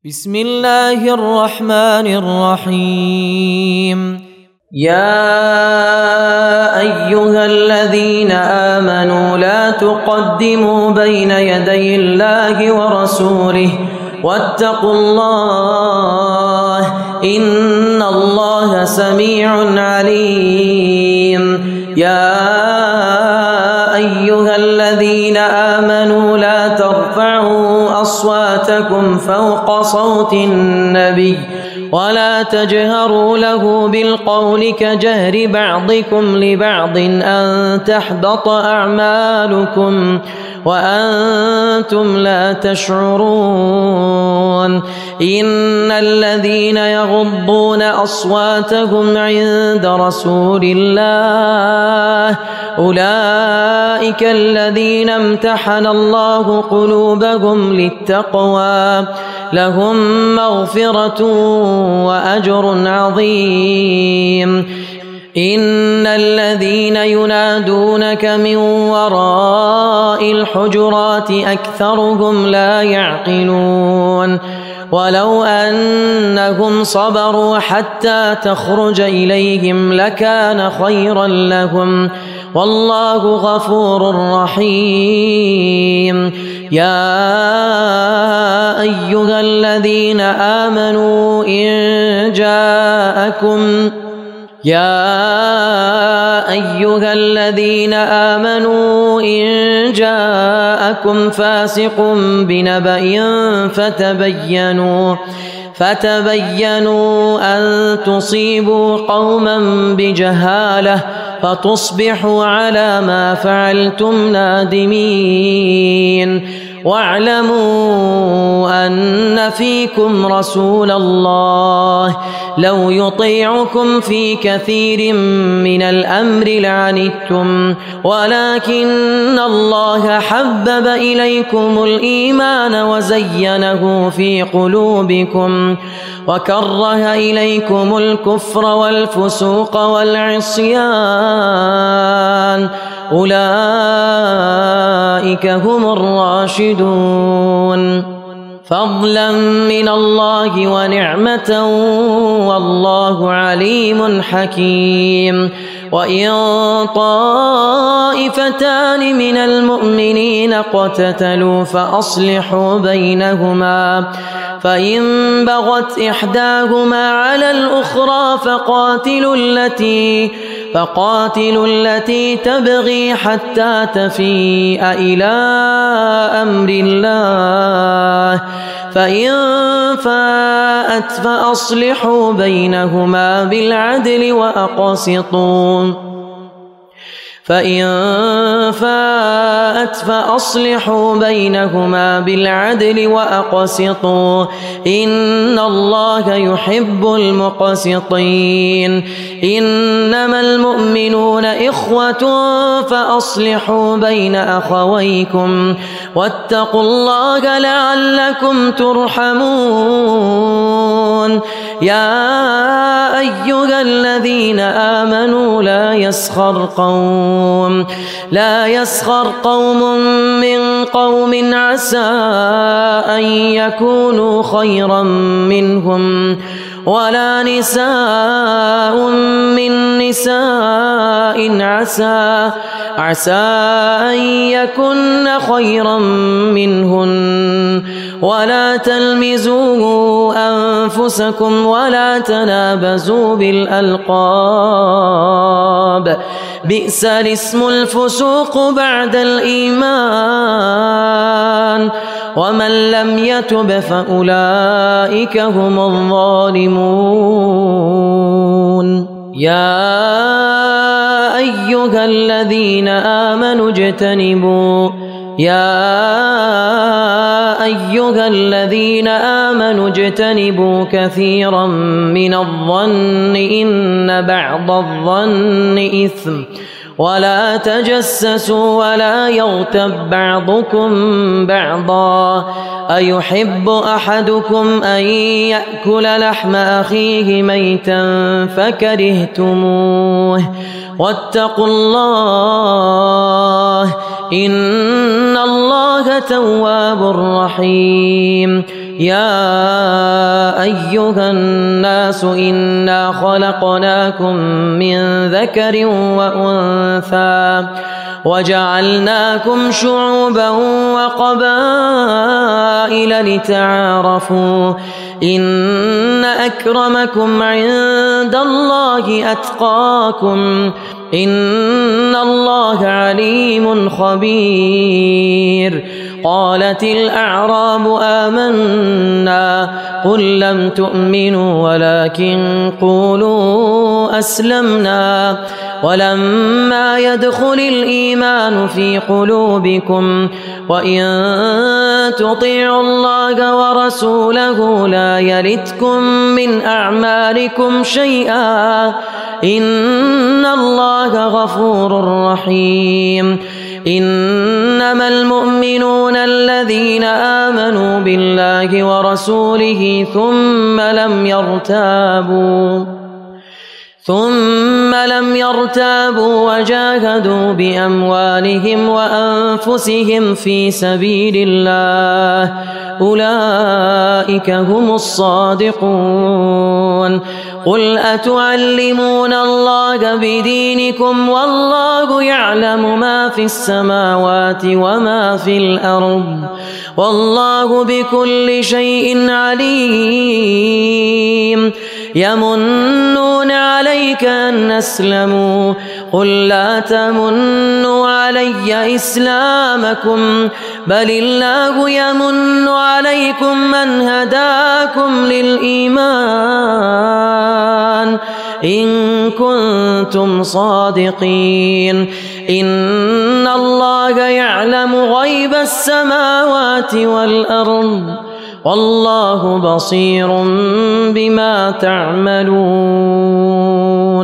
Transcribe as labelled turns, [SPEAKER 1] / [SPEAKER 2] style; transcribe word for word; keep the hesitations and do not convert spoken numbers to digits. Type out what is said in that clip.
[SPEAKER 1] بسم الله الرحمن الرحيم. يا أيها الذين آمنوا لا تقدموا بين يدي الله ورسوله واتقوا الله إن الله سميع عليم. يا أيها الذين آمنوا لا ترفعوا أصواتكم فوق صوت النبي ولا تجهروا له بالقول كجهر بعضكم لبعض أن تحبط أعمالكم وأنتم لا تشعرون. إن الذين يغضون أصواتهم عند رسول الله أولئك الذين امتحن الله قلوبهم للتقوى لهم مغفرة وأجر عظيم. إن الذين ينادونك من وراء الحجرات أكثرهم لا يعقلون. ولو أنهم صبروا حتى تخرج إليهم لكان خيرا لهم والله غفور رحيم. يا أيها الذين آمنوا إن جاءكم يا أيها الذين آمنوا إن جاءكم فاسق بنبأ فتبينوا فتبينوا أن تصيبوا قوما بجهالة فتصبحوا على ما فعلتم نادمين. واعلموا أن فيكم رسول الله لو يطيعكم في كثير من الأمر لعنتم ولكن الله حبب إليكم الإيمان وزينه في قلوبكم وكره إليكم الكفر والفسوق والعصيان أولئك هم الراشدون فضلا من الله ونعمة والله عليم حكيم. وإن طائفتان من المؤمنين اقتتلوا فأصلحوا بينهما فإن بغت إحداهما على الأخرى فقاتلوا التي فقاتلوا التي تبغي حتى تفيء إلى أمر الله فإن فاءت فأصلحوا بينهما بالعدل وأقسطوا فإن فاءت فأصلحوا بينهما بالعدل وأقسطوا إن الله يحب المقسطين. إنما المؤمنون إخوة فأصلحوا بين أخويكم واتقوا الله لعلكم ترحمون. يا أيها الذين آمنوا لا يسخر قوم لا يسخر قوم من قوم عسى أن يكونوا خيرا منهم ولا نساء من نساء عسى عسى أن يكن خيرا منهن ولا تلمزوا أنفسكم ولا تنابزوا بالألقاب بئس الاسم الفسوق بعد الإيمان ومن لم يتب فأولئك هم الظالمون. يا أيها الذين آمنوا اجتنبوا يا أيها الذين آمنوا اجتنبوا كثيرا من الظن إن بعض الظن إثم ولا تجسسوا ولا يغتب بعضكم بعضا أيحب أحدكم أن يأكل لحم أخيه ميتا فكرهتموه واتقوا الله إن الله تواب رحيم. يا أيها الناس إنا خلقناكم من ذكر وأنثى وجعلناكم شعوبا وقبائل لتعارفوا إن أكرمكم عند الله أتقاكم إن الله عليم خبير. قالت الأعراب آمنا قل لم تؤمنوا ولكن قولوا أسلمنا ولما يدخل الإيمان في قلوبكم وإن تطيعوا الله ورسوله لا يلتكم من أعمالكم شيئا إن الله غفور رحيم. إنما المؤمنون الذين آمنوا بالله ورسوله ثم لم يرتابوا ثم لم يرتابوا وجاهدوا بأموالهم وأنفسهم في سبيل الله أولئك هم الصادقون. قل أتعلمون الله بدينكم والله يعلم ما في السماوات وما في الأرض والله بكل شيء عليم. يمنون عليك أن أسلموا قل لا تمنوا علي إسلامكم بل الله يمن عليكم من هداكم للإيمان إن كنتم صادقين. إن الله يعلم غيب السماوات والأرض والله بصير بما تعملون.